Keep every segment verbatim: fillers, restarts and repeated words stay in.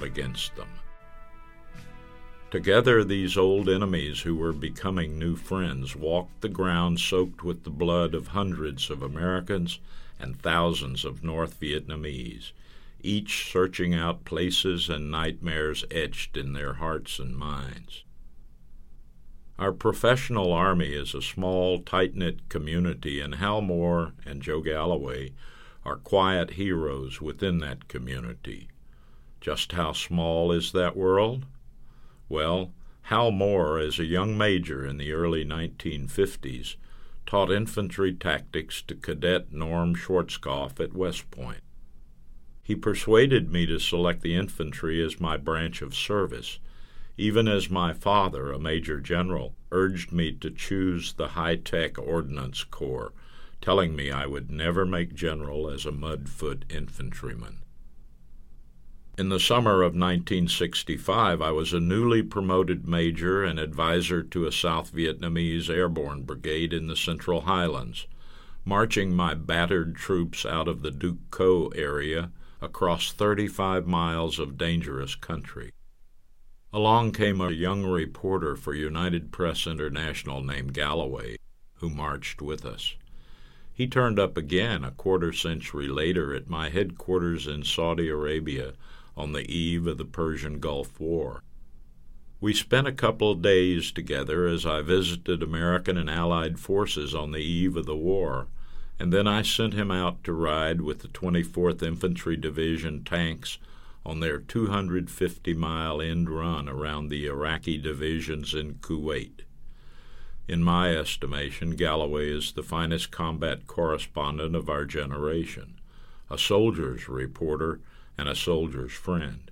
against them. Together these old enemies who were becoming new friends walked the ground soaked with the blood of hundreds of Americans and thousands of North Vietnamese, each searching out places and nightmares etched in their hearts and minds. Our professional army is a small, tight-knit community, and Hal Moore and Joe Galloway are quiet heroes within that community. Just how small is that world? Well, Hal Moore, as a young major in the early nineteen fifties, taught infantry tactics to Cadet Norm Schwarzkopf at West Point. He persuaded me to select the infantry as my branch of service, even as my father, a major general, urged me to choose the high-tech Ordnance Corps, telling me I would never make general as a mud-foot infantryman. In the summer of nineteen sixty-five, I was a newly promoted major and advisor to a South Vietnamese airborne brigade in the Central Highlands, marching my battered troops out of the Duc Co area across thirty-five miles of dangerous country. Along came a young reporter for United Press International named Galloway, who marched with us. He turned up again a quarter century later at my headquarters in Saudi Arabia on the eve of the Persian Gulf War. We spent a couple of days together as I visited American and Allied forces on the eve of the war, and then I sent him out to ride with the twenty-fourth Infantry Division tanks on their two hundred fifty mile end run around the Iraqi divisions in Kuwait. In my estimation, Galloway is the finest combat correspondent of our generation, a soldier's reporter and a soldier's friend.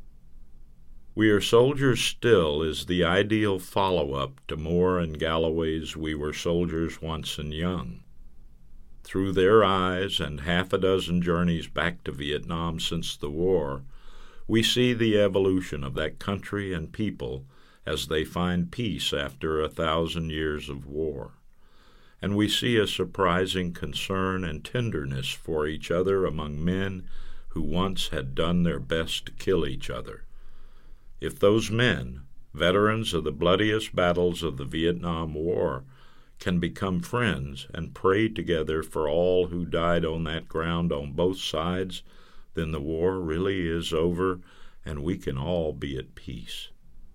We Are Soldiers Still is the ideal follow-up to Moore and Galloway's We Were Soldiers Once and Young. Through their eyes and half a dozen journeys back to Vietnam since the war, we see the evolution of that country and people as they find peace after a thousand years of war. And we see a surprising concern and tenderness for each other among men who once had done their best to kill each other. If those men, veterans of the bloodiest battles of the Vietnam War, can become friends and pray together for all who died on that ground on both sides, then the war really is over and we can all be at peace.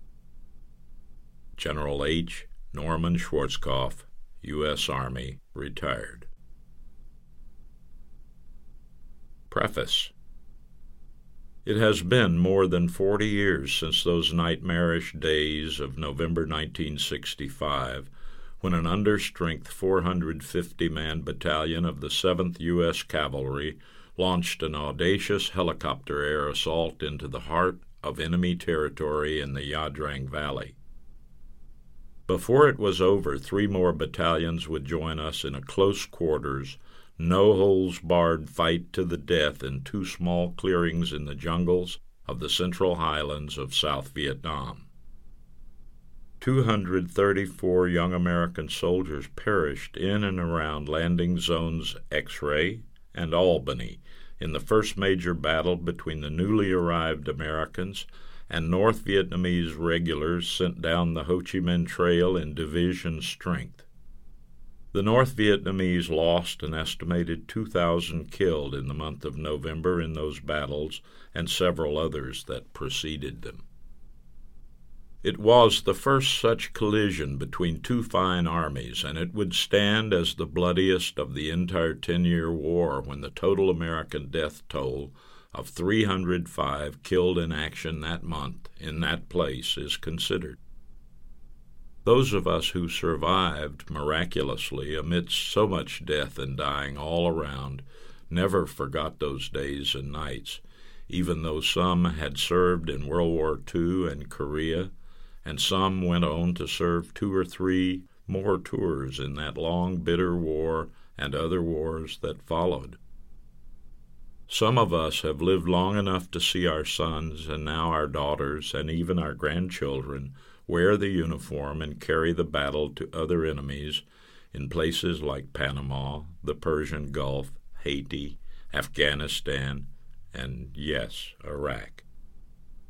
General H. Norman Schwarzkopf, U S Army, retired. Preface. It has been more than forty years since those nightmarish days of November nineteen sixty-five, when an understrength four hundred fifty man battalion of the seventh U S Cavalry launched an audacious helicopter air assault into the heart of enemy territory in the Ia Drang Valley. Before it was over, three more battalions would join us in a close quarters, no-holds-barred fight to the death in two small clearings in the jungles of the Central Highlands of South Vietnam. two hundred thirty-four young American soldiers perished in and around landing zones X-Ray and Albany in the first major battle between the newly arrived Americans and North Vietnamese regulars sent down the Ho Chi Minh Trail in division strength. The North Vietnamese lost an estimated two thousand killed in the month of November in those battles and several others that preceded them. It was the first such collision between two fine armies, and it would stand as the bloodiest of the entire ten-year war when the total American death toll of three hundred five killed in action that month in that place is considered. Those of us who survived miraculously amidst so much death and dying all around never forgot those days and nights, even though some had served in World War Two and Korea, and some went on to serve two or three more tours in that long, bitter war and other wars that followed. Some of us have lived long enough to see our sons and now our daughters and even our grandchildren wear the uniform and carry the battle to other enemies in places like Panama, the Persian Gulf, Haiti, Afghanistan, and, yes, Iraq.